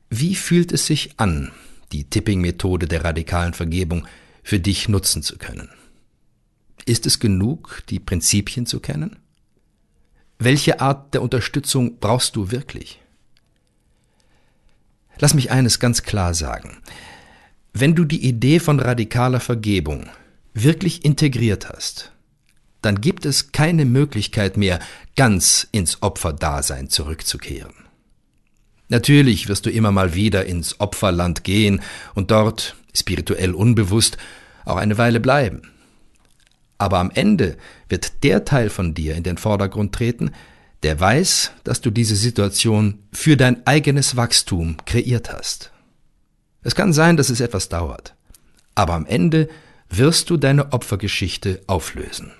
Wie fühlt es sich an, die Tipping-Methode der radikalen Vergebung für dich nutzen zu können? Ist es genug, die Prinzipien zu kennen? Welche Art der Unterstützung brauchst du wirklich? Lass mich eines ganz klar sagen. Wenn du die Idee von radikaler Vergebung wirklich integriert hast, dann gibt es keine Möglichkeit mehr, ganz ins Opferdasein zurückzukehren. Natürlich wirst du immer mal wieder ins Opferland gehen und dort, spirituell unbewusst, auch eine Weile bleiben. Aber am Ende wird der Teil von dir in den Vordergrund treten, der weiß, dass du diese Situation für dein eigenes Wachstum kreiert hast. Es kann sein, dass es etwas dauert, aber am Ende wirst du deine Opfergeschichte auflösen.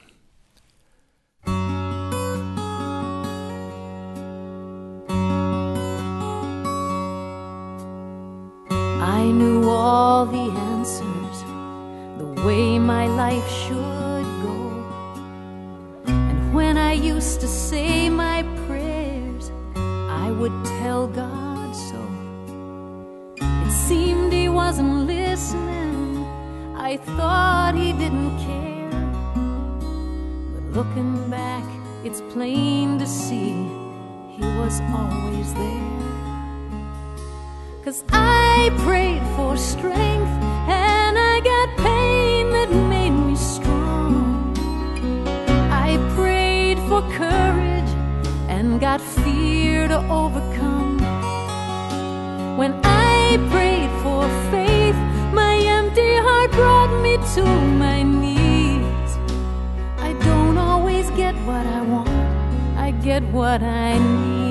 I knew all the answers, the way my life should go. And when I used to say my prayers, I would tell God so. It seemed He wasn't listening, I thought He didn't care. But looking back, it's plain to see He was always there. 'Cause I prayed for strength and I got pain that made me strong. I prayed for courage and got fear to overcome. When I prayed for faith, my empty heart brought me to my knees. I don't always get what I want, I get what I need.